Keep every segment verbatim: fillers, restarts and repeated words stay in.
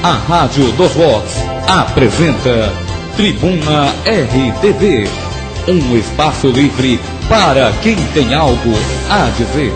A Rádio dos Rocks apresenta Tribuna R T V, um espaço livre para quem tem algo a dizer.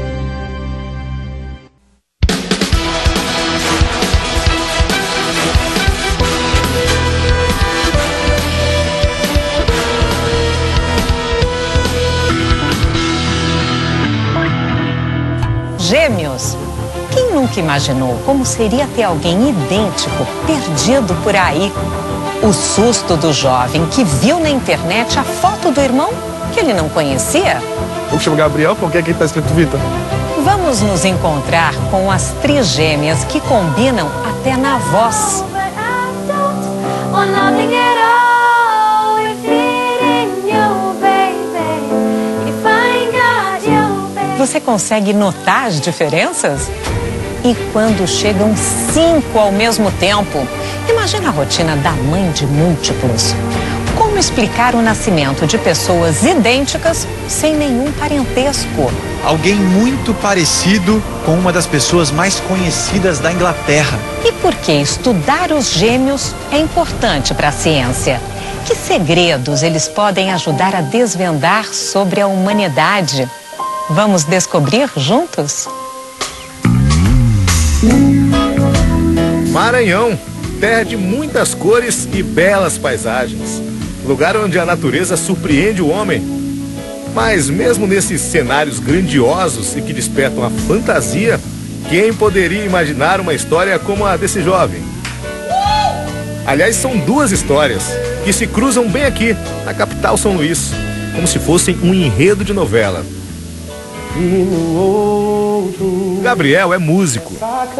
Gêmeos. Quem nunca imaginou como seria ter alguém idêntico perdido por aí? O susto do jovem que viu na internet a foto do irmão que ele não conhecia. Eu me chamo Gabriel, por que aqui está escrito Vitor? Vamos nos encontrar com as trigêmeas que combinam até na voz. Você consegue notar as diferenças? E quando chegam cinco ao mesmo tempo? Imagina a rotina da mãe de múltiplos. Como explicar o nascimento de pessoas idênticas sem nenhum parentesco? Alguém muito parecido com uma das pessoas mais conhecidas da Inglaterra. E por que estudar os gêmeos é importante para a ciência? Que segredos eles podem ajudar a desvendar sobre a humanidade? Vamos descobrir juntos? Maranhão, terra de muitas cores e belas paisagens. Lugar onde a natureza surpreende o homem. Mas mesmo nesses cenários grandiosos e que despertam a fantasia, quem poderia imaginar uma história como a desse jovem? Aliás, são duas histórias que se cruzam bem aqui, na capital São Luís, como se fossem um enredo de novela. Gabriel é músico.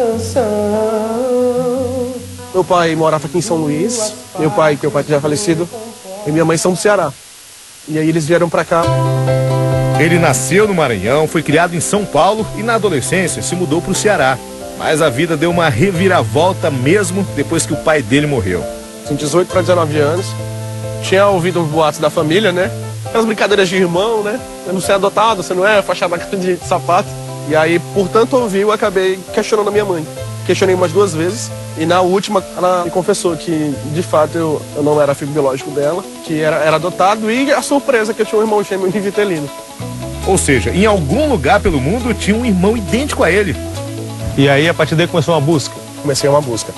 Meu pai morava aqui em São Luís, meu pai, meu pai já é falecido, e minha mãe são do Ceará. E aí eles vieram pra cá. Ele nasceu no Maranhão, foi criado em São Paulo e na adolescência se mudou pro Ceará. Mas a vida deu uma reviravolta mesmo depois que o pai dele morreu. Tinha dezoito para dezenove anos, tinha ouvido os boatos da família, né? Aquelas brincadeiras de irmão, né? Eu não sei adotado, você não é, faixa da cara de sapato. E aí, por tanto ouvir, eu acabei questionando a minha mãe. Questionei umas duas vezes e na última ela me confessou que, de fato, eu, eu não era filho biológico dela, que era, era adotado e a surpresa que eu tinha um irmão gêmeo em Vitelino. Ou seja, em algum lugar pelo mundo tinha um irmão idêntico a ele. E aí, a partir daí, começou uma busca? Comecei uma busca.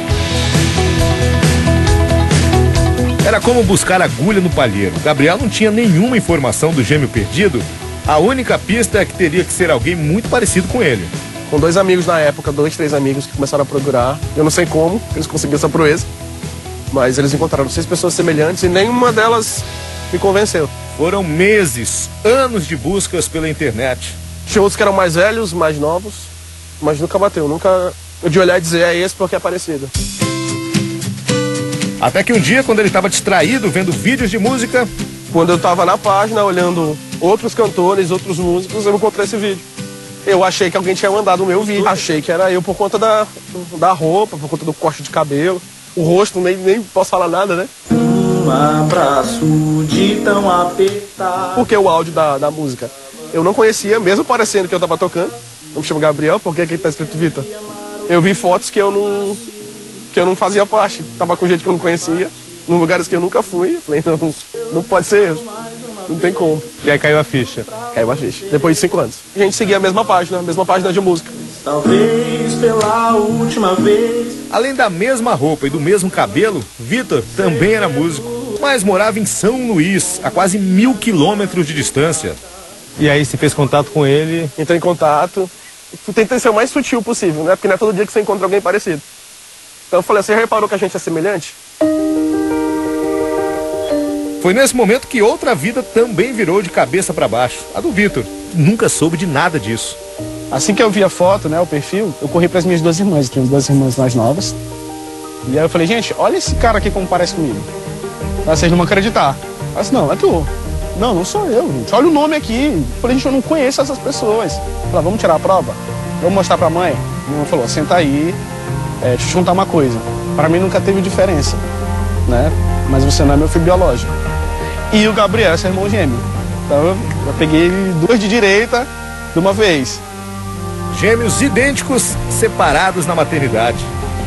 Era como buscar agulha no palheiro. Gabriel não tinha nenhuma informação do gêmeo perdido. A única pista é que teria que ser alguém muito parecido com ele. Com dois amigos na época, dois, três amigos que começaram a procurar. Eu não sei como eles conseguiram essa proeza, mas eles encontraram seis pessoas semelhantes e nenhuma delas me convenceu. Foram meses, anos de buscas pela internet. Tinha outros que eram mais velhos, mais novos, mas nunca bateu, nunca eu de olhar e dizer é esse porque é parecido. Até que um dia, quando ele estava distraído vendo vídeos de música... Quando eu estava na página olhando outros cantores, outros músicos, eu encontrei esse vídeo. Eu achei que alguém tinha mandado o meu vídeo. Achei que era eu por conta da, da roupa, por conta do corte de cabelo. O rosto, nem, nem posso falar nada, né? Um abraço de tão apertado. Porque o áudio da, da música eu não conhecia, mesmo parecendo que eu estava tocando. Eu me chamo Gabriel, por que aqui está escrito Vitor? Eu vi fotos que eu não... que eu não fazia parte, tava com gente que eu não conhecia, em lugares que eu nunca fui, falei, não, não pode ser eu, não tem como. E aí caiu a ficha? Caiu a ficha, depois de cinco anos. A gente seguia a mesma página, a mesma página de música. Talvez pela última vez. Além da mesma roupa e do mesmo cabelo, Vitor também era músico, mas morava em São Luís, a quase mil quilômetros de distância. E aí você fez contato com ele? Entrei em contato, tentei ser o mais sutil possível, né, porque não é todo dia que você encontra alguém parecido. Então eu falei, você reparou que a gente é semelhante? Foi nesse momento que outra vida também virou de cabeça para baixo. A do Vitor. Nunca soube de nada disso. Assim que eu vi a foto, né, o perfil, eu corri para as minhas duas irmãs. Eu tenho duas irmãs mais novas. E aí eu falei, gente, olha esse cara aqui como parece comigo. Aí vocês não vão acreditar. Eu disse, não, é tu. Não, não sou eu, gente. Olha o nome aqui. Eu falei, gente, eu não conheço essas pessoas. Eu falei, vamos tirar a prova? Vamos mostrar para a mãe? A mãe falou, senta aí. É, deixa eu te contar uma coisa, para mim nunca teve diferença, né? Mas você não é meu filho biológico. E o Gabriel é seu irmão gêmeo. Então eu, eu peguei duas de direita de uma vez. Gêmeos idênticos separados na maternidade. Vocês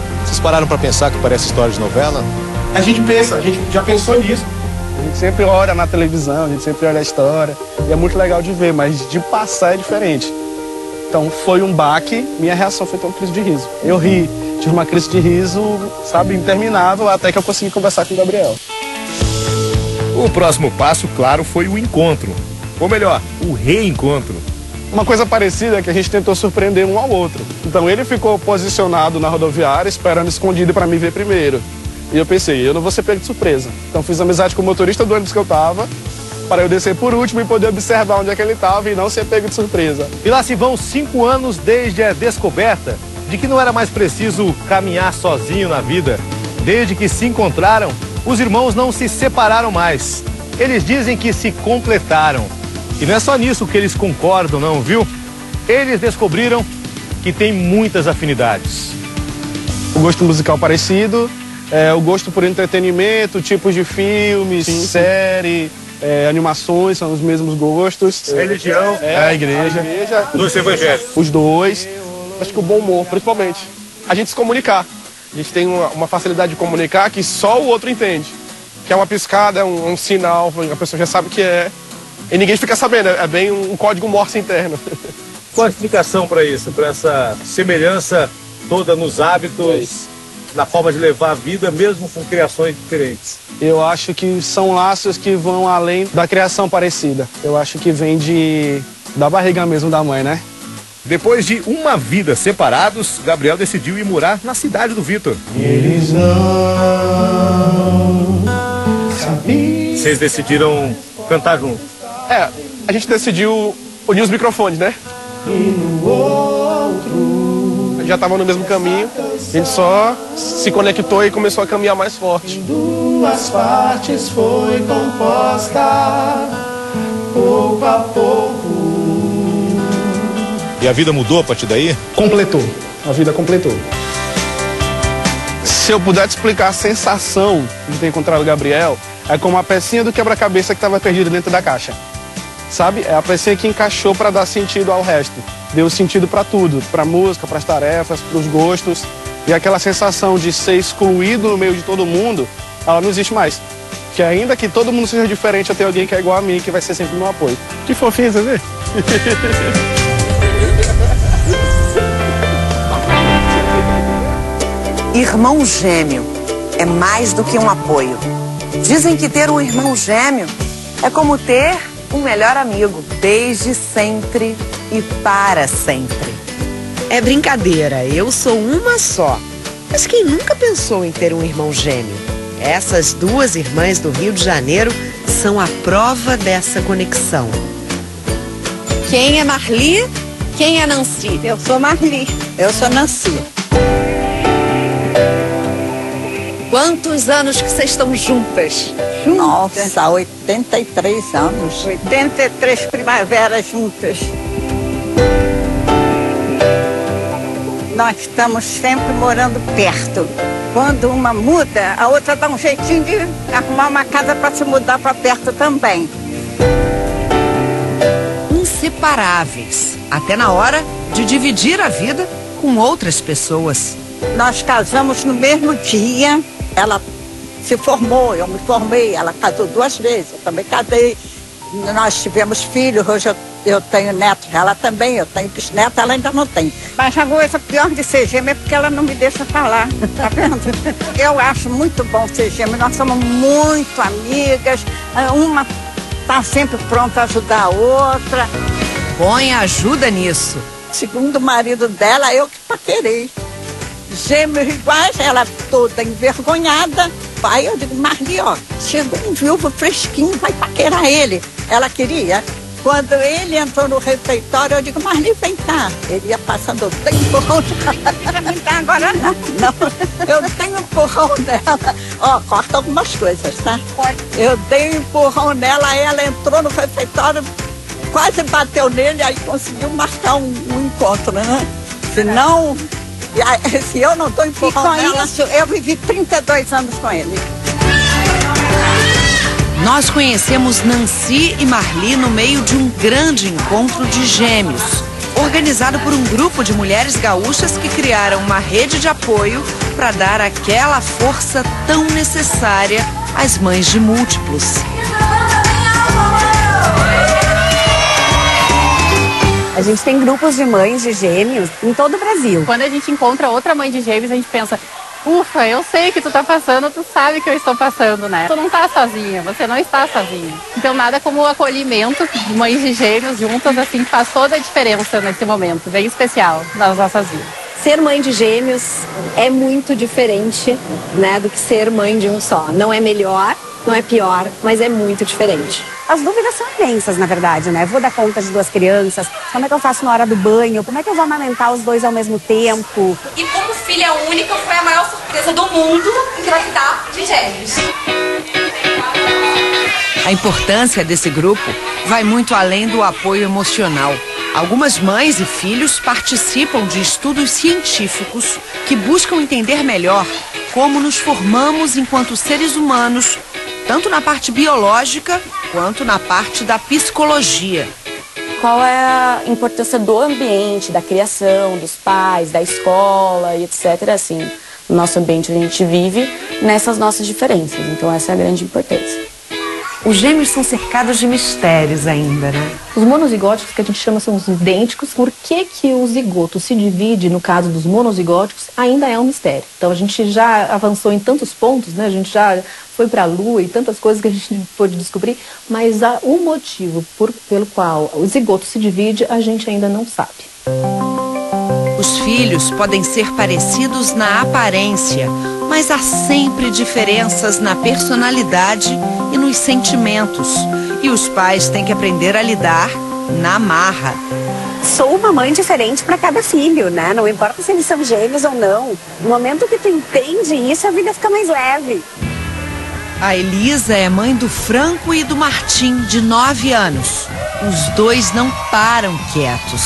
pararam para pensar que parece história de novela? A gente pensa, a gente já pensou nisso. A gente sempre olha na televisão, a gente sempre olha a história. E é muito legal de ver, mas de passar é diferente. Então foi um baque, minha reação foi ter uma crise de riso. Eu ri, tive uma crise de riso, sabe, interminável, até que eu consegui conversar com o Gabriel. O próximo passo, claro, foi o encontro. Ou melhor, o reencontro. Uma coisa parecida é que a gente tentou surpreender um ao outro. Então ele ficou posicionado na rodoviária, esperando escondido para me ver primeiro. E eu pensei, eu não vou ser pego de surpresa. Então fiz amizade com o motorista do ônibus que eu tava, para eu descer por último e poder observar onde é que ele tava e não ser pego de surpresa. E lá se vão cinco anos desde a descoberta de que não era mais preciso caminhar sozinho na vida. Desde que se encontraram, os irmãos não se separaram mais. Eles dizem que se completaram. E não é só nisso que eles concordam, não, viu? Eles descobriram que tem muitas afinidades. O gosto musical parecido, é, o gosto por entretenimento, tipos de filmes, sim, série, é, animações, são os mesmos gostos. Religião, é, a igreja. A igreja. Dois evangélicos. Os dois. Acho que o bom humor, principalmente. A gente se comunicar. A gente tem uma, uma facilidade de comunicar que só o outro entende. Que é uma piscada, é um, um sinal, a pessoa já sabe o que é. E ninguém fica sabendo, é bem um código Morse interno. Qual a explicação para isso, para essa semelhança toda nos hábitos, na forma de levar a vida, mesmo com criações diferentes? Eu acho que são laços que vão além da criação parecida. Eu acho que vem de da barriga mesmo da mãe, né? Depois de uma vida separados, Gabriel decidiu ir morar na cidade do Vitor. Eles não sabiam. Vocês decidiram cantar juntos? É, a gente decidiu unir os microfones, né? E no outro. A gente já tava no mesmo caminho, a gente só se conectou e começou a caminhar mais forte. Em duas partes foi composta, pouco a pouco. E a vida mudou a partir daí? Completou. A vida completou. Se eu puder te explicar a sensação de ter encontrado o Gabriel, é como a pecinha do quebra-cabeça que estava perdida dentro da caixa. Sabe? É a pecinha que encaixou para dar sentido ao resto. Deu sentido para tudo, para a música, para as tarefas, para os gostos. E aquela sensação de ser excluído no meio de todo mundo, ela não existe mais. Que ainda que todo mundo seja diferente, eu tenho alguém que é igual a mim, que vai ser sempre meu apoio. Que fofinho, você vê? Irmão gêmeo é mais do que um apoio. Dizem que ter um irmão gêmeo é como ter um melhor amigo, desde sempre e para sempre. É brincadeira, eu sou uma só. Mas quem nunca pensou em ter um irmão gêmeo? Essas duas irmãs do Rio de Janeiro são a prova dessa conexão. Quem é Marli? Quem é Nancy? Eu sou Marli. Eu sou Nancy. Quantos anos que vocês estão juntas? Nossa, oitenta e três anos. oitenta e três primaveras juntas. Nós estamos sempre morando perto. Quando uma muda, a outra dá um jeitinho de arrumar uma casa para se mudar para perto também. Inseparáveis, até na hora de dividir a vida com outras pessoas. Nós casamos no mesmo dia. Ela se formou, eu me formei, ela casou duas vezes, eu também casei. Nós tivemos filhos, hoje eu, eu tenho netos, ela também, eu tenho bisnetos, ela ainda não tem. Mas a coisa pior de ser gêmea é porque ela não me deixa falar, tá vendo? Eu acho muito bom ser gêmea, nós somos muito amigas, uma tá sempre pronta a ajudar a outra. Põe ajuda nisso. Segundo o marido dela, eu que paquerei. Gêmeos iguais, ela toda envergonhada. Aí eu digo, Marli, ó, chegou um viúvo fresquinho, vai paquerar ele. Ela queria. Quando ele entrou no refeitório, eu digo, Marli, vem cá. Ele ia passando, eu tenho empurrão dela. Não tá agora não. Não, eu tenho empurrão dela. Ó, corta algumas coisas, tá? Pode. Eu dei um empurrão nela, ela entrou no refeitório, quase bateu nele, aí conseguiu marcar um, um encontro, né? Senão... Se eu não estou empurrando ela, isso, eu vivi trinta e dois anos com ele. Nós conhecemos Nancy e Marli no meio de um grande encontro de gêmeos, organizado por um grupo de mulheres gaúchas que criaram uma rede de apoio para dar aquela força tão necessária às mães de múltiplos. A gente tem grupos de mães de gêmeos em todo o Brasil. Quando a gente encontra outra mãe de gêmeos, a gente pensa, ufa, eu sei que tu tá passando, tu sabe que eu estou passando, né? Tu não tá sozinha, você não está sozinha. Então nada como o acolhimento de mães de gêmeos juntas, assim, faz toda a diferença nesse momento, bem especial nas nossas vidas. Ser mãe de gêmeos é muito diferente, né, do que ser mãe de um só. Não é melhor, não é pior, mas é muito diferente. As dúvidas são imensas, na verdade, né? Vou dar conta de duas crianças, como é que eu faço na hora do banho, como é que eu vou amamentar os dois ao mesmo tempo? E como filha única, foi a maior surpresa do mundo engravidar de gêmeos. A importância desse grupo vai muito além do apoio emocional. Algumas mães e filhos participam de estudos científicos que buscam entender melhor como nos formamos enquanto seres humanos, tanto na parte biológica quanto na parte da psicologia. Qual é a importância do ambiente, da criação, dos pais, da escola e etcétera. Assim, no nosso ambiente a gente vive nessas nossas diferenças, então essa é a grande importância. Os gêmeos são cercados de mistérios ainda, né? Os monozigóticos, que a gente chama, são os idênticos. Por que que o zigoto se divide, no caso dos monozigóticos, ainda é um mistério. Então a gente já avançou em tantos pontos, né? A gente já foi para a Lua e tantas coisas que a gente pôde descobrir, mas há o motivo por, pelo qual o zigoto se divide, a gente ainda não sabe. Os filhos podem ser parecidos na aparência, mas há sempre diferenças na personalidade e nos sentimentos. E os pais têm que aprender a lidar na marra. Sou uma mãe diferente para cada filho, né? Não importa se eles são gêmeos ou não. No momento que tu entende isso, a vida fica mais leve. A Elisa é mãe do Franco e do Martim, de nove anos. Os dois não param quietos.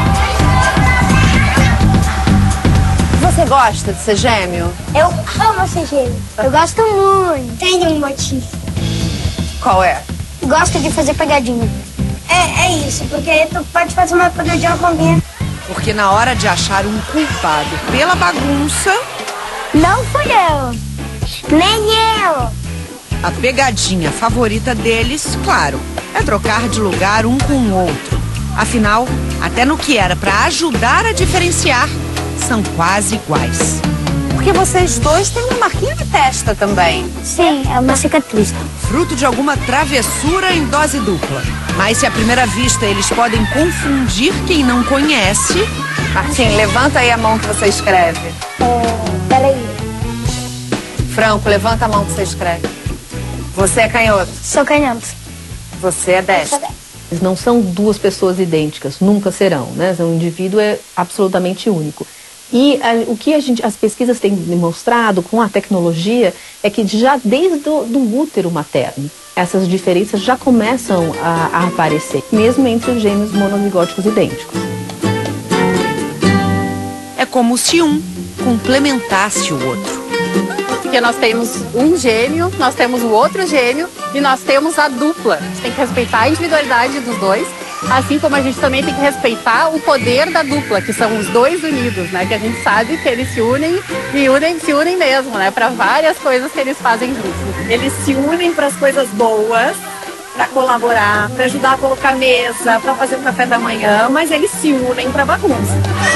Você gosta de ser gêmeo? Eu amo ser gêmeo. Eu gosto muito. Tem um motivo. Qual é? Gosto de fazer pegadinha. É, é isso, porque tu pode fazer uma pegadinha com alguém. Porque na hora de achar um culpado pela bagunça... Não fui eu. Nem eu. A pegadinha favorita deles, claro, é trocar de lugar um com o outro. Afinal, até no que era para ajudar a diferenciar, são quase iguais. Porque vocês dois têm uma marquinha de testa também. Sim, é uma cicatriz. Fruto de alguma travessura em dose dupla. Mas se à primeira vista eles podem confundir quem não conhece... Martim, levanta aí a mão que você escreve. É, peraí. Franco, levanta a mão que você escreve. Você é canhoto? Sou canhoto. Você é destro. Não são duas pessoas idênticas, nunca serão, né? Um indivíduo é absolutamente único. E a, o que a gente, as pesquisas têm demonstrado com a tecnologia é que já desde do, do útero materno, essas diferenças já começam a, a aparecer, mesmo entre os gêmeos monozigóticos idênticos. É como se um complementasse o outro. Porque nós temos um gêmeo, nós temos o outro gêmeo e nós temos a dupla. A gente tem que respeitar a individualidade dos dois, assim como a gente também tem que respeitar o poder da dupla, que são os dois unidos, né? Que a gente sabe que eles se unem e unem, se unem mesmo, né? Para várias coisas que eles fazem juntos. Eles se unem para as coisas boas, para colaborar, para ajudar a colocar mesa, para fazer o café da manhã, mas eles se unem para bagunça.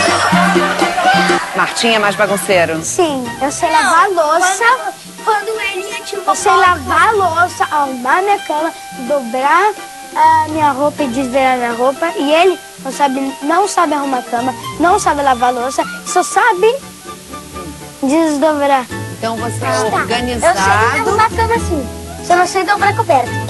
Martim é mais bagunceiro? Sim, eu sei lavar a louça. Quando, quando ele tinha Eu sei lavar a louça, arrumar minha cama, dobrar a minha roupa e desvirar minha roupa. E ele não sabe, não sabe arrumar a cama, não sabe lavar a louça, só sabe desdobrar. Então você é tá. organizado. Eu sei arrumar a cama assim, só não sei dobrar a coberta.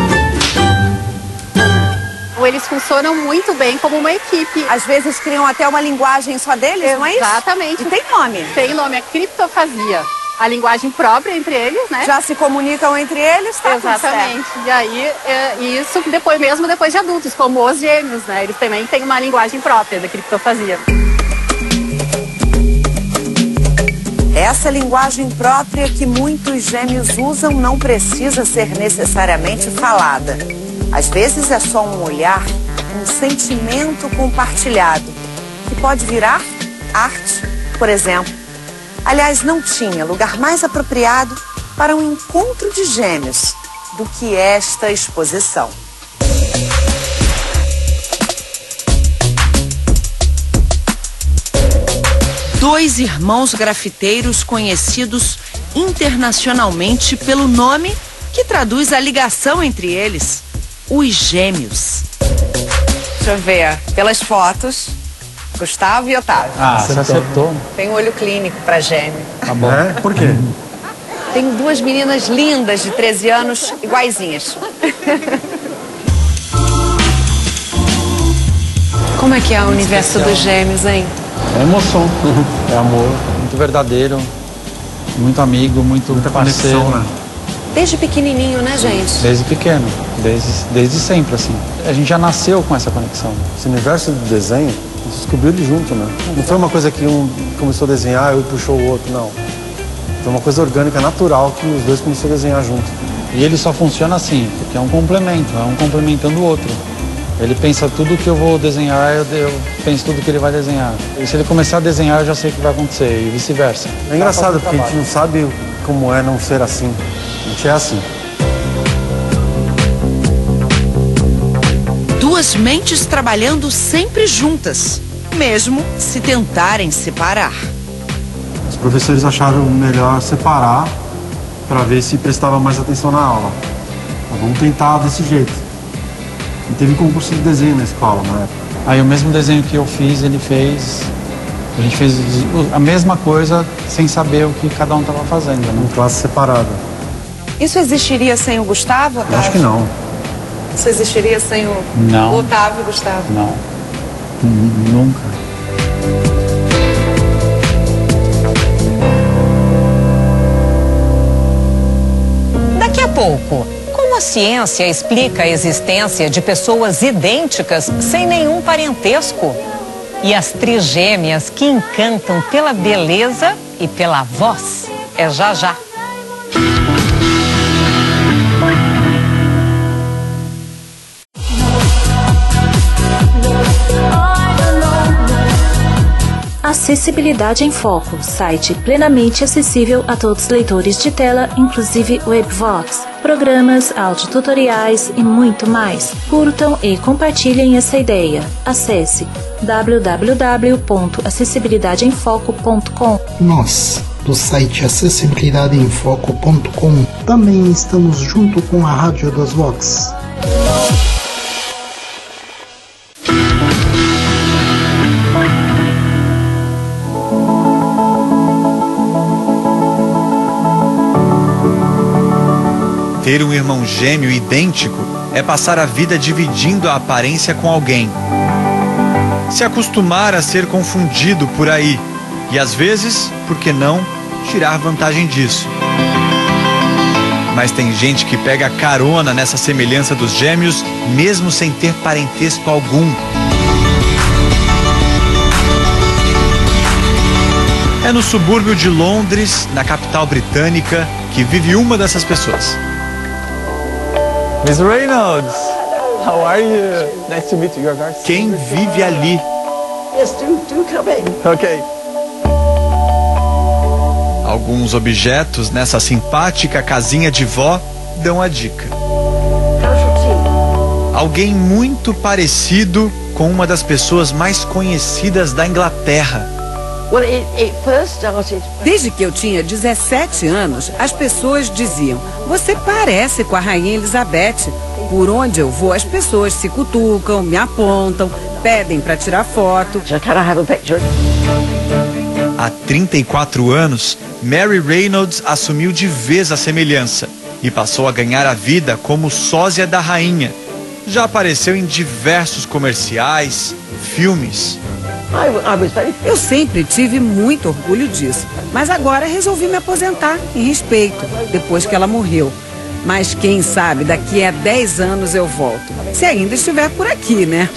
Eles funcionam muito bem como uma equipe. Às vezes criam até uma linguagem só deles, Exatamente. não é isso? Exatamente. E tem nome? Tem nome, é criptofasia. A linguagem própria entre eles, né? Já se comunicam entre eles, tá? Exatamente. E aí, é, isso depois, mesmo depois de adultos, como os gêmeos, né? Eles também têm uma linguagem própria da criptofasia. Essa linguagem própria que muitos gêmeos usam não precisa ser necessariamente falada. Às vezes é só um olhar, um sentimento compartilhado, que pode virar arte, por exemplo. Aliás, não tinha lugar mais apropriado para um encontro de gêmeos do que esta exposição. Dois irmãos grafiteiros conhecidos internacionalmente pelo nome que traduz a ligação entre eles, os gêmeos. Deixa eu ver, pelas fotos, Gustavo e Otávio. Ah, você acertou. Tem um olho clínico para gêmeo. Tá bom. É? Por quê? Tenho duas meninas lindas de treze anos, iguaizinhas. Como é que é o universo dos gêmeos, hein? É emoção, é amor, muito verdadeiro, muito amigo, muito Muita parceiro. Conexão, né? Desde pequenininho, né, gente? Desde pequeno, desde, desde sempre, assim. A gente já nasceu com essa conexão. Esse universo do desenho, a gente descobriu ele junto, né? Não foi uma coisa que um começou a desenhar e puxou o outro, não. Foi uma coisa orgânica, natural, que os dois começaram a desenhar junto. E ele só funciona assim, porque é um complemento, é um complementando o outro. Ele pensa tudo que eu vou desenhar, eu, eu penso tudo que ele vai desenhar. E se ele começar a desenhar, eu já sei o que vai acontecer, e vice-versa. É engraçado, porque a gente não sabe como é não ser assim. A gente é assim. Duas mentes trabalhando sempre juntas, mesmo se tentarem separar. Os professores acharam melhor separar para ver se prestava mais atenção na aula. Mas vamos tentar desse jeito. E teve concurso de desenho na escola na época. Aí o mesmo desenho que eu fiz, ele fez... A gente fez a mesma coisa sem saber o que cada um estava fazendo, né? Em classe separada. Isso existiria sem o Gustavo, Otávio? Eu acho que não. Isso existiria sem o não. Otávio e o Gustavo? Não. Nunca. Daqui a pouco, como a ciência explica a existência de pessoas idênticas sem nenhum parentesco? E as trigêmeas que encantam pela beleza e pela voz? É já já. Acessibilidade em Foco, site plenamente acessível a todos os leitores de tela, inclusive Webvox, programas, audiotutoriais e muito mais. Curtam e compartilhem essa ideia. Acesse w w w ponto acessibilidade em foco ponto com. Nós, do site acessibilidade em foco ponto com, também estamos junto com a Rádio das Vox. Ter um irmão gêmeo idêntico é passar a vida dividindo a aparência com alguém. Se acostumar a ser confundido por aí e, às vezes, por que não, tirar vantagem disso. Mas tem gente que pega carona nessa semelhança dos gêmeos, mesmo sem ter parentesco algum. É no subúrbio de Londres, na capital britânica, que vive uma dessas pessoas. Miss Reynolds, how are you? Nice to meet you. You're very... Quem vive ali? Yes, do, do come in. Ok. Alguns objetos nessa simpática casinha de vó dão a dica. Alguém muito parecido com uma das pessoas mais conhecidas da Inglaterra. Desde que eu tinha dezessete anos, as pessoas diziam: você parece com a Rainha Elizabeth. Por onde eu vou, as pessoas se cutucam, me apontam, pedem para tirar foto. Há trinta e quatro anos, Mary Reynolds assumiu de vez a semelhança e passou a ganhar a vida como sósia da rainha. Já apareceu em diversos comerciais, filmes. Eu sempre tive muito orgulho disso, mas agora resolvi me aposentar em respeito, depois que ela morreu. Mas quem sabe daqui a dez anos eu volto, se ainda estiver por aqui, né?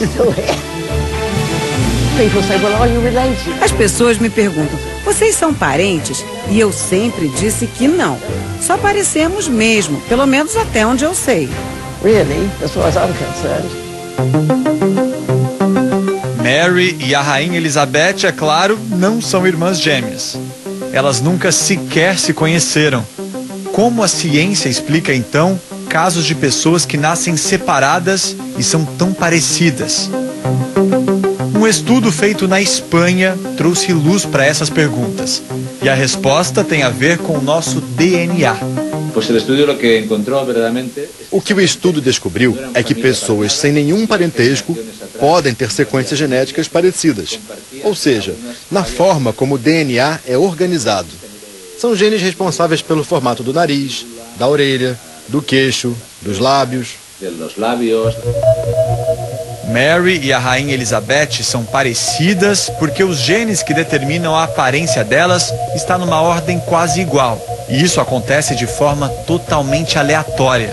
As pessoas me perguntam: vocês são parentes? E eu sempre disse que não. Só parecemos mesmo, pelo menos até onde eu sei. Really, as far as I'm concerned. Mary e a Rainha Elizabeth, é claro, não são irmãs gêmeas. Elas nunca sequer se conheceram. Como a ciência explica, então, casos de pessoas que nascem separadas e são tão parecidas? Um estudo feito na Espanha trouxe luz para essas perguntas. E a resposta tem a ver com o nosso D N A. O que o estudo descobriu é que pessoas sem nenhum parentesco podem ter sequências genéticas parecidas. Ou seja, na forma como o D N A é organizado. São genes responsáveis pelo formato do nariz, da orelha, do queixo, dos lábios. Mary e a Rainha Elizabeth são parecidas porque os genes que determinam a aparência delas estão numa ordem quase igual. E isso acontece de forma totalmente aleatória.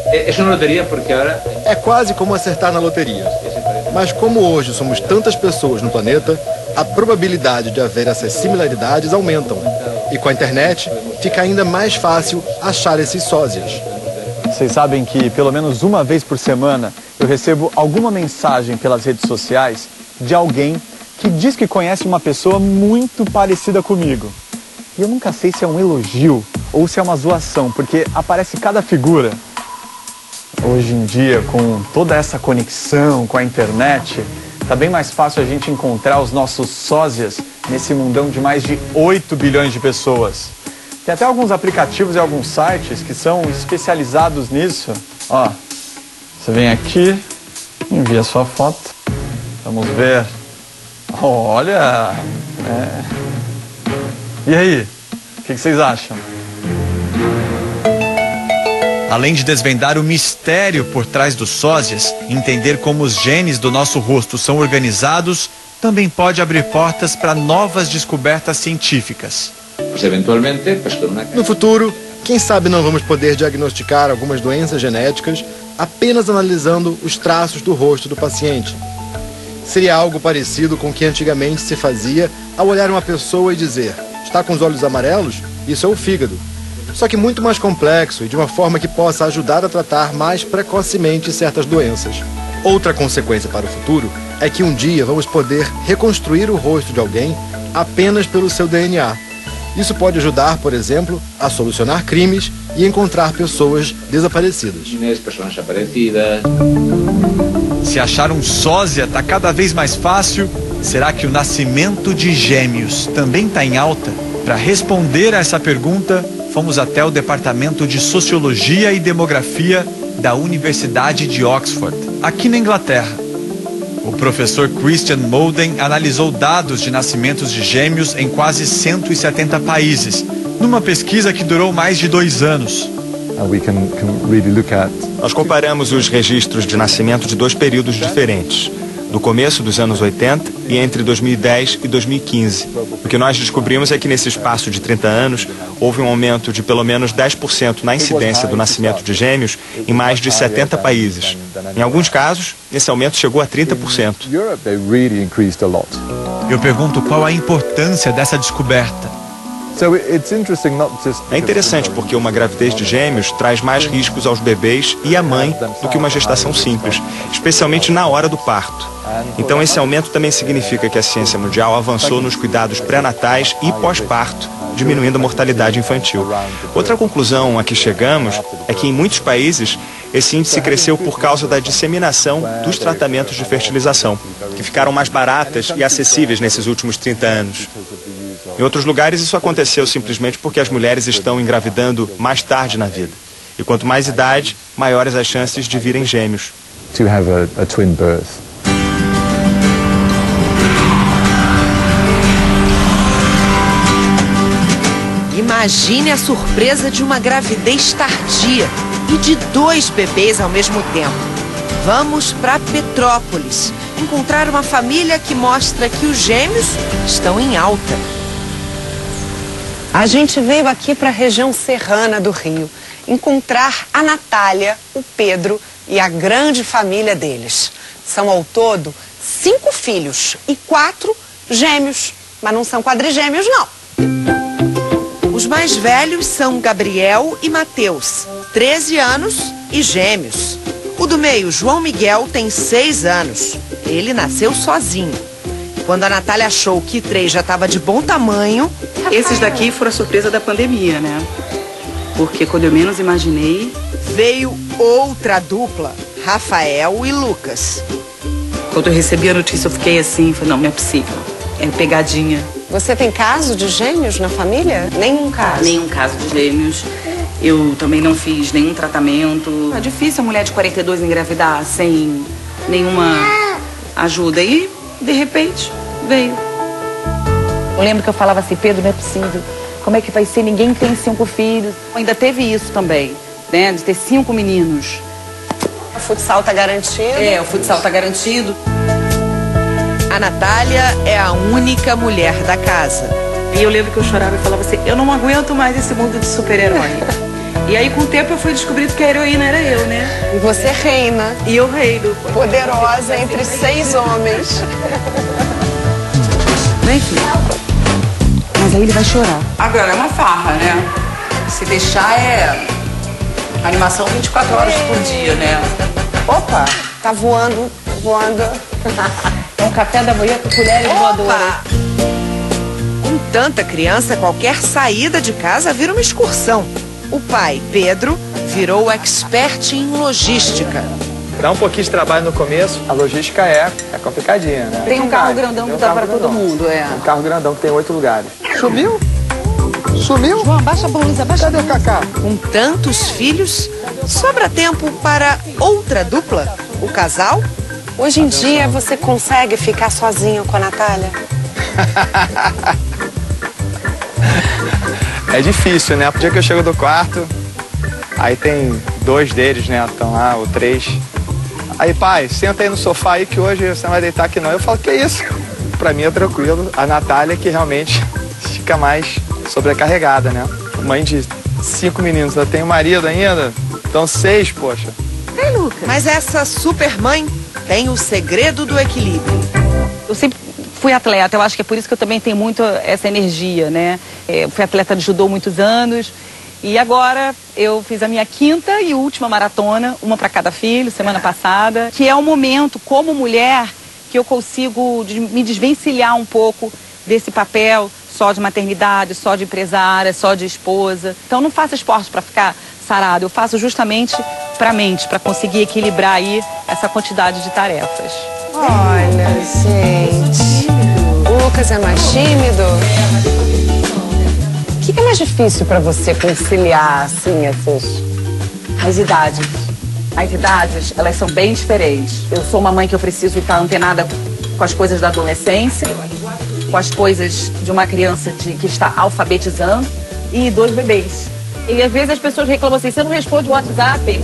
É quase como acertar na loteria. Mas como hoje somos tantas pessoas no planeta, a probabilidade de haver essas similaridades aumentam. E com a internet, fica ainda mais fácil achar esses sósias. Vocês sabem que pelo menos uma vez por semana eu recebo alguma mensagem pelas redes sociais de alguém que diz que conhece uma pessoa muito parecida comigo. E eu nunca sei se é um elogio ou se é uma zoação, porque aparece cada figura. Hoje em dia, com toda essa conexão com a internet, tá bem mais fácil a gente encontrar os nossos sósias nesse mundão de mais de oito bilhões de pessoas. Tem até alguns aplicativos e alguns sites que são especializados nisso. Ó, você vem aqui, envia sua foto. Vamos ver. Olha! É... E aí? O que vocês acham? Além de desvendar o mistério por trás dos sósias, entender como os genes do nosso rosto são organizados, também pode abrir portas para novas descobertas científicas. No futuro, quem sabe não vamos poder diagnosticar algumas doenças genéticas apenas analisando os traços do rosto do paciente. Seria algo parecido com o que antigamente se fazia ao olhar uma pessoa e dizer: está com os olhos amarelos? Isso é o fígado. Só que muito mais complexo e de uma forma que possa ajudar a tratar mais precocemente certas doenças. Outra consequência para o futuro é que um dia vamos poder reconstruir o rosto de alguém apenas pelo seu D N A. Isso pode ajudar, por exemplo, a solucionar crimes e encontrar pessoas desaparecidas. Se achar um sósia está cada vez mais fácil, será que o nascimento de gêmeos também está em alta? Para responder a essa pergunta, fomos até o Departamento de Sociologia e Demografia da Universidade de Oxford, aqui na Inglaterra. O professor Christian Molden analisou dados de nascimentos de gêmeos em quase cento e setenta países, numa pesquisa que durou mais de dois anos. Nós comparamos os registros de nascimento de dois períodos diferentes, do começo dos anos oitenta e entre dois mil e dez e dois mil e quinze. O que nós descobrimos é que nesse espaço de trinta anos, houve um aumento de pelo menos dez por cento na incidência do nascimento de gêmeos em mais de setenta países. Em alguns casos, esse aumento chegou a trinta por cento. Eu pergunto qual a importância dessa descoberta. É interessante porque uma gravidez de gêmeos traz mais riscos aos bebês e à mãe do que uma gestação simples, especialmente na hora do parto. Então esse aumento também significa que a ciência mundial avançou nos cuidados pré-natais e pós-parto, diminuindo a mortalidade infantil. Outra conclusão a que chegamos é que em muitos países esse índice cresceu por causa da disseminação dos tratamentos de fertilização, que ficaram mais baratas e acessíveis nesses últimos trinta anos. Em outros lugares isso aconteceu simplesmente porque as mulheres estão engravidando mais tarde na vida. E quanto mais idade, maiores as chances de virem gêmeos. To have a, a twin birth. Imagine a surpresa de uma gravidez tardia e de dois bebês ao mesmo tempo. Vamos para Petrópolis, encontrar uma família que mostra que os gêmeos estão em alta. A gente veio aqui para a região serrana do Rio encontrar a Natália, o Pedro e a grande família deles. São ao todo cinco filhos e quatro gêmeos, mas não são quadrigêmeos não. Os mais velhos são Gabriel e Mateus, treze anos e gêmeos. O do meio, João Miguel, tem seis anos. Ele nasceu sozinho. Quando a Natália achou que três já estava de bom tamanho... Esses daqui foram a surpresa da pandemia, né? Porque quando eu menos imaginei... Veio outra dupla, Rafael e Lucas. Quando eu recebi a notícia, eu fiquei assim, falei, não, não é possível. É pegadinha. Você tem caso de gêmeos na família? Nenhum caso? Nenhum caso de gêmeos. Eu também não fiz nenhum tratamento. É difícil a mulher de quarenta e dois engravidar sem nenhuma ajuda. E, de repente, veio. Eu lembro que eu falava assim, Pedro, não é possível. Como é que vai ser? Ninguém tem cinco filhos. Ainda teve isso também, né? De ter cinco meninos. O futsal tá garantido? É, o futsal tá garantido. A Natália é a única mulher da casa. E eu lembro que eu chorava e falava assim, eu não aguento mais esse mundo de super-herói. E aí, com o tempo, eu fui descobrindo que a heroína era eu, né? E você reina. E eu reino. Poderosa entre seis homens. Vem, filho. Mas aí ele vai chorar. Agora, é uma farra, né? Se deixar, é animação vinte e quatro horas por dia, né? Opa, tá voando, voando. É um café da manhã com colheres voadoras. Com tanta criança, qualquer saída de casa vira uma excursão. O pai, Pedro, virou expert em logística. Dá um pouquinho de trabalho no começo, a logística é, é complicadinha, né? Tem um carro grandão que dá para todo mundo, é. Um carro grandão que tem oito lugares. Sumiu? Sumiu? João, abaixa a blusa, abaixa. Cadê o Cacá? Com tantos filhos, sobra tempo para outra dupla, o casal? Hoje em dia, você consegue ficar sozinho com a Natália? É difícil, né? O dia que eu chego do quarto, aí tem dois deles, né? Estão lá, ou três. Aí, pai, senta aí no sofá aí que hoje você não vai deitar aqui não. Eu falo, que isso? Pra mim é tranquilo. A Natália que realmente fica mais sobrecarregada, né? Mãe de cinco meninos, eu tenho marido ainda, então seis, poxa. Ei, Lucas. Mas essa super mãe tem o segredo do equilíbrio. Eu sempre fui atleta, eu acho que é por isso que eu também tenho muito essa energia, né? Eu fui atleta de judô muitos anos e agora eu fiz a minha quinta e última maratona, uma para cada filho, semana passada, que é um momento, como mulher, que eu consigo me desvencilhar um pouco desse papel só de maternidade, só de empresária, só de esposa. Então não faço esporte para ficar sarado, eu faço justamente para a mente, para conseguir equilibrar aí essa quantidade de tarefas. Olha, gente. O Lucas é mais tímido? O que é mais difícil para você conciliar, assim, essas... As idades. As idades, elas são bem diferentes. Eu sou uma mãe que eu preciso estar antenada com as coisas da adolescência, com as coisas de uma criança de, que está alfabetizando e dois bebês. E às vezes as pessoas reclamam assim, você não responde o WhatsApp?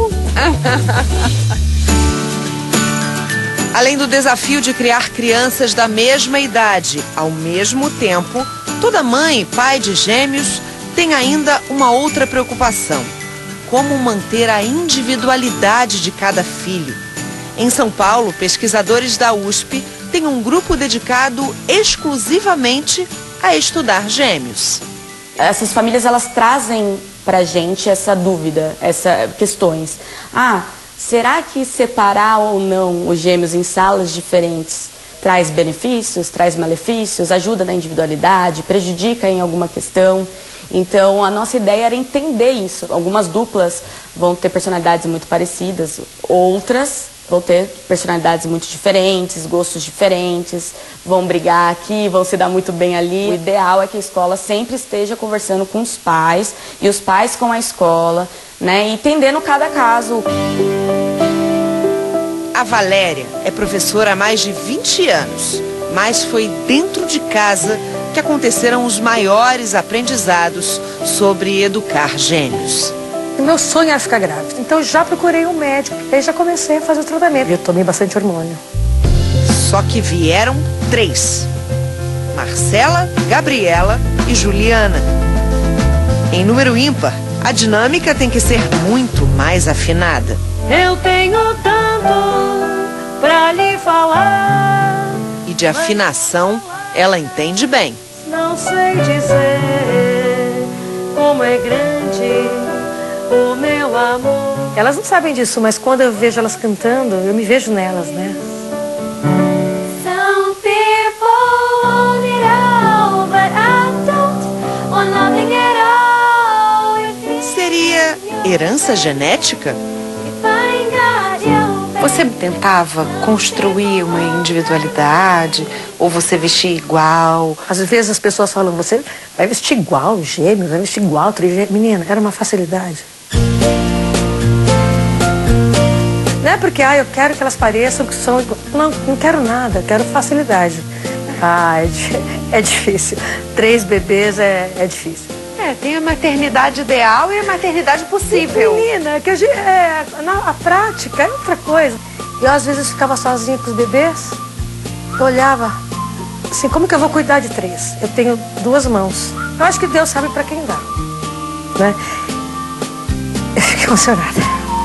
Além do desafio de criar crianças da mesma idade ao mesmo tempo, toda mãe e pai de gêmeos tem ainda uma outra preocupação: como manter a individualidade de cada filho. Em São Paulo, pesquisadores da U S P têm um grupo dedicado exclusivamente a estudar gêmeos. Essas famílias, elas trazem pra gente essa dúvida, essas questões. Ah, será que separar ou não os gêmeos em salas diferentes traz benefícios, traz malefícios, ajuda na individualidade, prejudica em alguma questão? Então, a nossa ideia era entender isso. Algumas duplas vão ter personalidades muito parecidas, outras vão ter personalidades muito diferentes, gostos diferentes, vão brigar aqui, vão se dar muito bem ali. O ideal é que a escola sempre esteja conversando com os pais e os pais com a escola, né, entendendo cada caso. A Valéria é professora há mais de vinte anos, mas foi dentro de casa que aconteceram os maiores aprendizados sobre educar gêmeos. O meu sonho era ficar grávida, então eu já procurei um médico, aí já comecei a fazer o tratamento. Eu tomei bastante hormônio. Só que vieram três: Marcela, Gabriela e Juliana. Em número ímpar, a dinâmica tem que ser muito mais afinada. Eu tenho tanto pra lhe falar. E de afinação, ela entende bem. Não sei dizer como é grande o meu amor. Elas não sabem disso, mas quando eu vejo elas cantando, eu me vejo nelas, né? Some people want it all, but I don't want nothing at all. Seria herança genética? Você tentava construir uma individualidade ou você vestia igual? Às vezes as pessoas falam, você vai vestir igual, gêmeos, vai vestir igual, trigêmeos. Menina, era uma facilidade. Não é porque, ah, eu quero que elas pareçam que são iguais. Não, não quero nada, eu quero facilidade. Ah, é, é difícil. Três bebês é, é difícil. É, tem a maternidade ideal e a maternidade possível. Menina, que a, gente, é, na, a prática é outra coisa. E eu, às vezes, ficava sozinha com os bebês. Eu olhava, assim, como que eu vou cuidar de três? Eu tenho duas mãos. Eu acho que Deus sabe pra quem dá, né? Eu fiquei emocionada.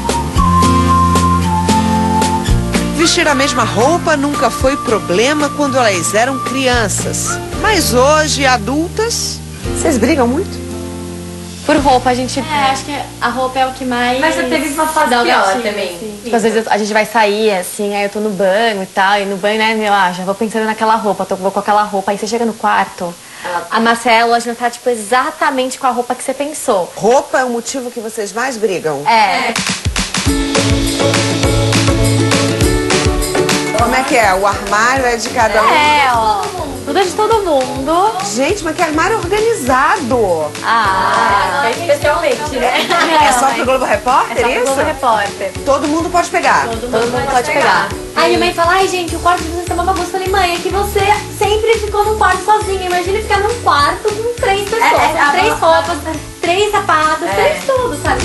Vestir a mesma roupa nunca foi problema quando elas eram crianças. Mas hoje, adultas... Vocês brigam muito? Por roupa, a gente... É, acho que a roupa é o que mais... Mas você teve uma fase dá o pior gatilho, também. Sim. Tipo, às vezes a gente vai sair, assim, aí eu tô no banho e tal, e no banho, né, meu, ah, já vou pensando naquela roupa, tô, vou com aquela roupa, aí você chega no quarto, a Marcela hoje não tá, tipo, exatamente com a roupa que você pensou. Roupa é o motivo que vocês mais brigam? É. é. Como é que é? O armário é de cada um? É, ó. Tudo é de todo mundo. Gente, mas que armário organizado! Ah, é especialmente, né? É só pro Globo Repórter, é só pro isso? Globo Repórter. Todo mundo pode pegar? Todo mundo, todo mundo pode, pode pegar. pegar. Aí minha mãe fala, ai gente, o quarto de vocês tá uma bagunça. Eu falei, mãe, é que você sempre ficou num quarto sozinha. Imagina ficar num quarto com três pessoas, é, é, com três roupas, três sapatos, é. três tudo, sabe?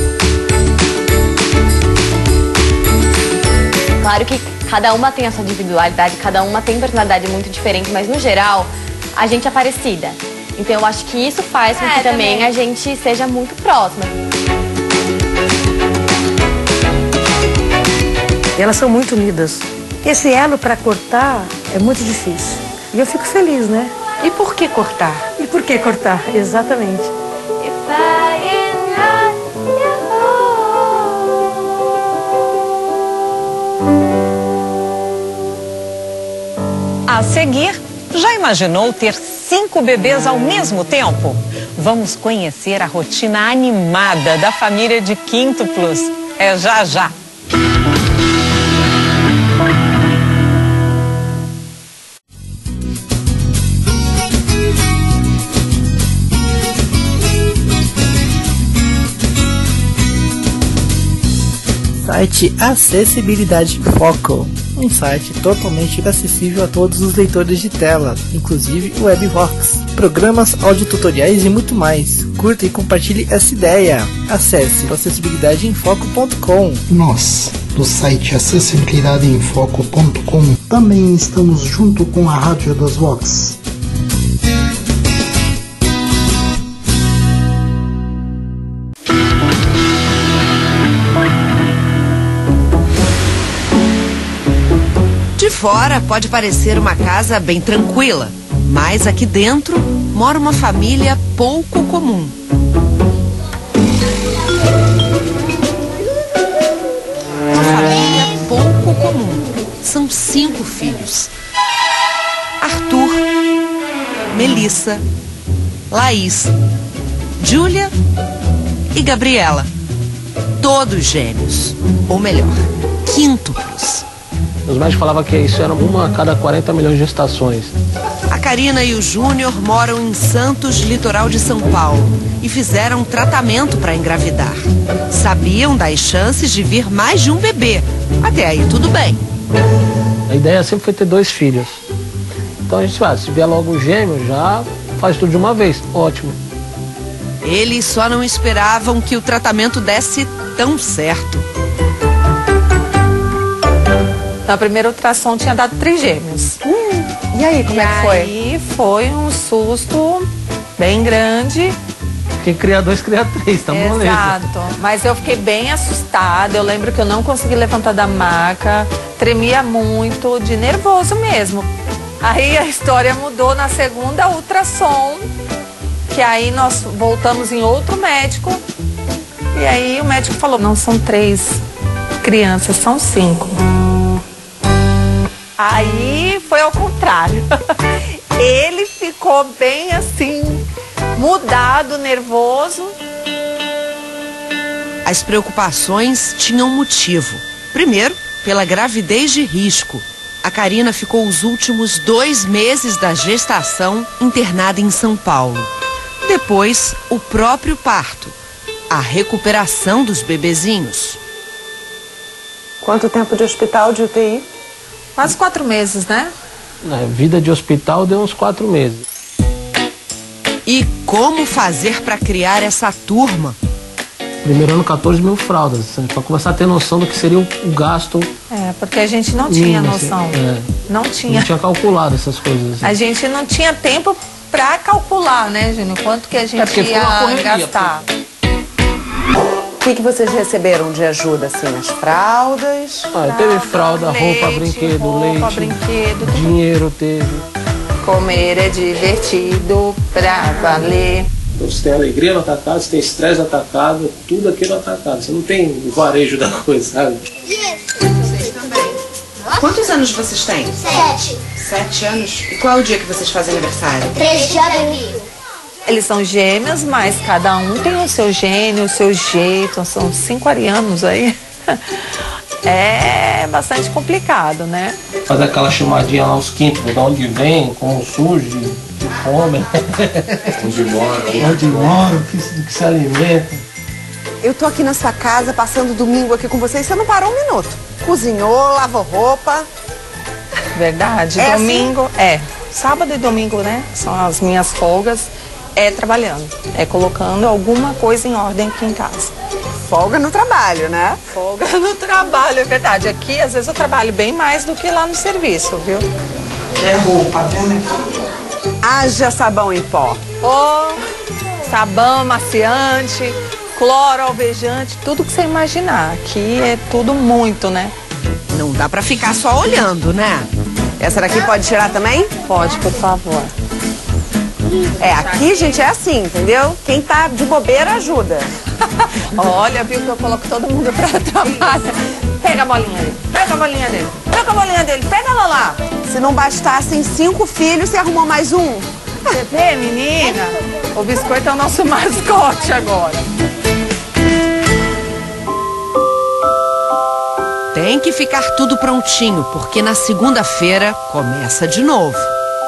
Claro que cada uma tem a sua individualidade, cada uma tem personalidade muito diferente, mas no geral, a gente é parecida. Então eu acho que isso faz com é, que também, também a gente seja muito próxima. E elas são muito unidas. Esse elo para cortar é muito difícil. E eu fico feliz, né? E por que cortar? E por que cortar? Exatamente. A seguir, já imaginou ter cinco bebês ao mesmo tempo? Vamos conhecer a rotina animada da família de quíntuplos. É já já. Site Acessibilidade Foco, um site totalmente acessível a todos os leitores de tela, inclusive o Webvox, programas, audiotutoriais e muito mais. Curta e compartilhe essa ideia. Acesse acessibilidade em foco ponto com. Nós, do site acessibilidade em foco ponto com, também estamos junto com a Rádio das Vox. De fora pode parecer uma casa bem tranquila, mas aqui dentro mora uma família pouco comum. Uma família pouco comum. São cinco filhos: Arthur, Melissa, Laís, Júlia e Gabriela. Todos gêmeos, ou melhor, quíntuplos. Os médicos falavam que isso era uma a cada quarenta milhões de gestações. A Karina e o Júnior moram em Santos, litoral de São Paulo, e fizeram um tratamento para engravidar. Sabiam das chances de vir mais de um bebê. Até aí tudo bem. A ideia sempre foi ter dois filhos. Então a gente fala, se vier logo um gêmeo, já faz tudo de uma vez. Ótimo. Eles só não esperavam que o tratamento desse tão certo. Na primeira ultrassom tinha dado trigêmeos. Hum, e aí, como e é que foi? Aí foi um susto bem grande. Quem cria dois, cria três, tá moleza. Exato. Mas eu fiquei bem assustada. Eu lembro que eu não consegui levantar da maca. Tremia muito, de nervoso mesmo. Aí a história mudou na segunda ultrassom. Que aí nós voltamos em outro médico. E aí o médico falou, não são três crianças, são cinco. Aí foi ao contrário. Ele ficou bem assim, mudado, nervoso. As preocupações tinham motivo. Primeiro, pela gravidez de risco. A Karina ficou os últimos dois meses da gestação internada em São Paulo. Depois, o próprio parto. A recuperação dos bebezinhos. Quanto tempo de hospital, de U T I? Quase quatro meses, né? Na vida de hospital deu uns quatro meses. E como fazer para criar essa turma? Primeiro ano, quatorze mil fraldas, para começar a ter noção do que seria o gasto. É, porque a gente não tinha mínimo, noção. Assim, é. Não tinha. Não tinha calculado essas coisas. Assim. A gente não tinha tempo para calcular, né, Júnior? Quanto que a gente é ia correria, gastar. Porque... O que, que vocês receberam de ajuda, assim, as fraldas? Ah, teve fralda, leite, roupa, brinquedo, roupa, leite, brinquedo, dinheiro teve. Comer é divertido pra valer. Você tem alegria no atacado, você tem estresse no atacado, tudo aqui no atacado. Você não tem o varejo da coisa, sabe? Vocês também. Quantos anos vocês têm? Sete. Sete anos? E qual é o dia que vocês fazem aniversário? três de abril. Eles são gêmeos, mas cada um tem o seu gênio, o seu jeito. São cinco arianos aí. É bastante complicado, né? Fazer aquela chamadinha lá aos quintos, de onde vem, como surge, que come. Onde mora. Onde mora, o que, que se alimenta. Eu tô aqui na sua casa, passando domingo aqui com vocês, você não parou um minuto. Cozinhou, lavou roupa. Verdade. É domingo, assim? é. Sábado e domingo, né? São as minhas folgas. É trabalhando. É colocando alguma coisa em ordem aqui em casa. Folga no trabalho, né? Folga no trabalho, é verdade. Aqui, às vezes, eu trabalho bem mais do que lá no serviço, viu? É roupa, né? Haja sabão em pó. Ó, oh, sabão, amaciante, cloro, alvejante, tudo que você imaginar. Aqui é tudo muito, né? Não dá pra ficar só olhando, né? Essa daqui pode tirar também? Pode, por favor. É, aqui, gente, é assim, entendeu? Quem tá de bobeira ajuda. Olha, viu que eu coloco todo mundo pra trabalhar. Pega a bolinha dele, pega a bolinha dele, pega a bolinha dele, pega ela lá. Se não bastassem cinco filhos, você arrumou mais um. Você vê, menina? O biscoito é o nosso mascote agora. Tem que ficar tudo prontinho, porque na segunda-feira começa de novo.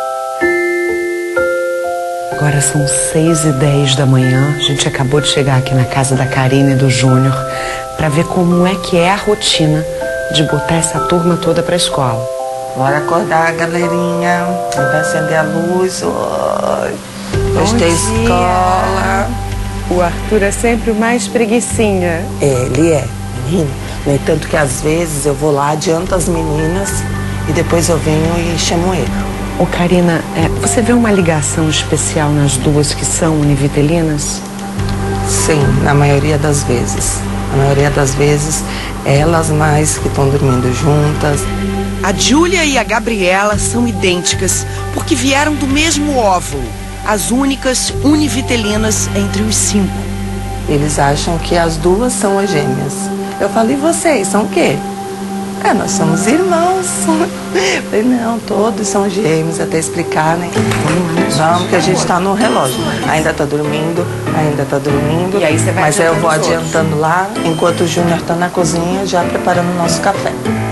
Agora são seis e dez da manhã. A gente acabou de chegar aqui na casa da Karina e do Júnior para ver como é que é a rotina de botar essa turma toda pra escola. Bora acordar, galerinha. Vai acender a luz. Hoje tem escola. O Arthur é sempre o mais preguicinha. É, ele é, menino. No entanto que às vezes eu vou lá, adianto as meninas e depois eu venho e chamo ele. Ô, Karina, é, você vê uma ligação especial nas duas que são univitelinas? Sim, na maioria das vezes. Na maioria das vezes, elas mais que estão dormindo juntas. A Júlia e a Gabriela são idênticas porque vieram do mesmo óvulo. As únicas univitelinas entre os cinco. Eles acham que as duas são as gêmeas. Eu falei, e vocês são o quê? É, nós somos irmãos. Falei, não, todos são gêmeos, até explicar, né? Vamos, que a gente tá no relógio. Ainda tá dormindo, ainda tá dormindo. E aí você vai Mas eu vou adiantando adiantando lá, enquanto o Júnior tá na cozinha, já preparando o nosso café.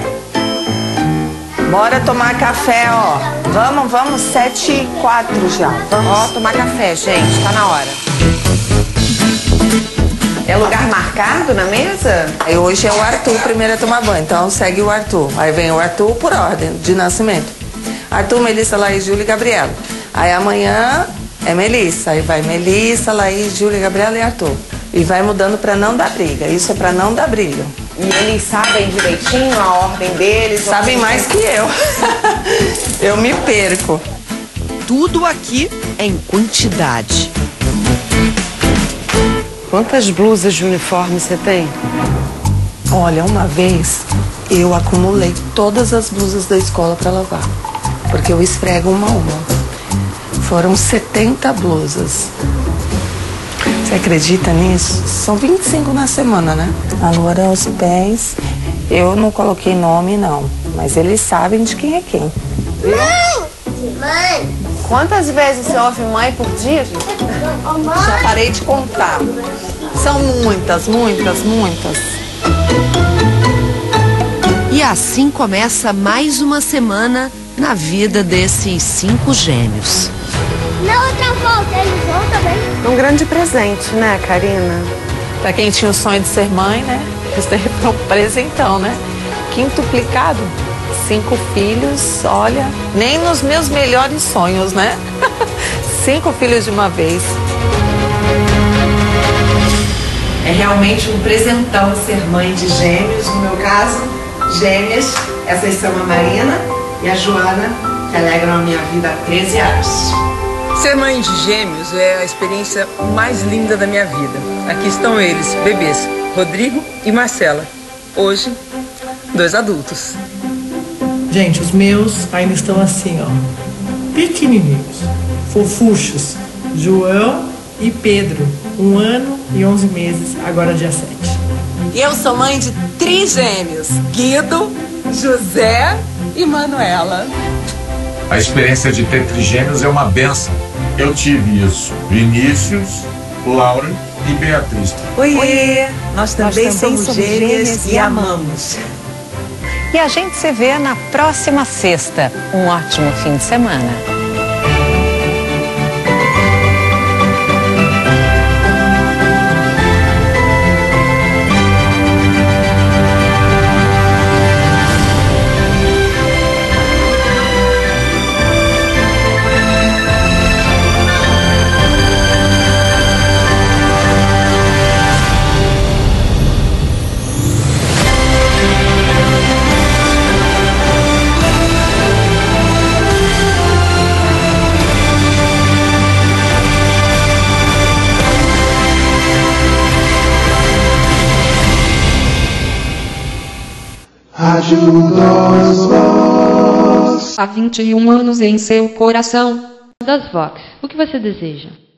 Bora tomar café, ó. Vamos, vamos, sete e quatro já. Vamos. Ó, tomar café, gente, tá na hora. É lugar marcado na mesa? Aí hoje é o Arthur primeiro a tomar banho, então segue o Arthur. Aí vem o Arthur por ordem de nascimento. Arthur, Melissa, Laís, Júlia e Gabriela. Aí amanhã é Melissa, aí vai Melissa, Laís, Júlia, Gabriela e Arthur. E vai mudando pra não dar briga, isso é pra não dar briga. E eles sabem direitinho a ordem deles? Sabem mais que eu. Eu me perco. Tudo aqui em quantidade. Quantas blusas de uniforme você tem? Olha, uma vez eu acumulei todas as blusas da escola para lavar, porque eu esfrego uma a uma. Foram setenta blusas. Você acredita nisso? São vinte e cinco na semana, né? Agora os pés, eu não coloquei nome não, mas eles sabem de quem é quem. Mãe! Mãe! Quantas vezes você ouve mãe por dia, gente? Já parei de contar. São muitas, muitas, muitas. E assim começa mais uma semana na vida desses cinco gêmeos. Na outra volta, eles vão também? Um grande presente, né, Karina? Pra quem tinha o sonho de ser mãe, né? Isso daí foi um presentão, né? Quintuplicado. Cinco filhos, olha, nem nos meus melhores sonhos, né? Cinco filhos de uma vez. É realmente um presentão ser mãe de gêmeos, no meu caso, gêmeas. Essas são a Marina e a Joana, que alegram a minha vida há treze anos. Ser mãe de gêmeos é a experiência mais linda da minha vida. Aqui estão eles, bebês, Rodrigo e Marcela. Hoje, dois adultos. Gente, os meus ainda estão assim, ó, pequenininhos, fofuchos. João e Pedro, um ano e onze meses, agora dia sete. E eu sou mãe de trigêmeos, Guido, José e Manuela. A experiência de ter trigêmeos é uma benção. Eu tive isso. Vinícius, Laura e Beatriz. Oiê, nós também, Nós também somos, somos gêmeas, gêmeas e e amamos. E a gente se vê na próxima sexta. Um ótimo fim de semana. Há vinte e um anos em seu coração. Das Vox, o que você deseja?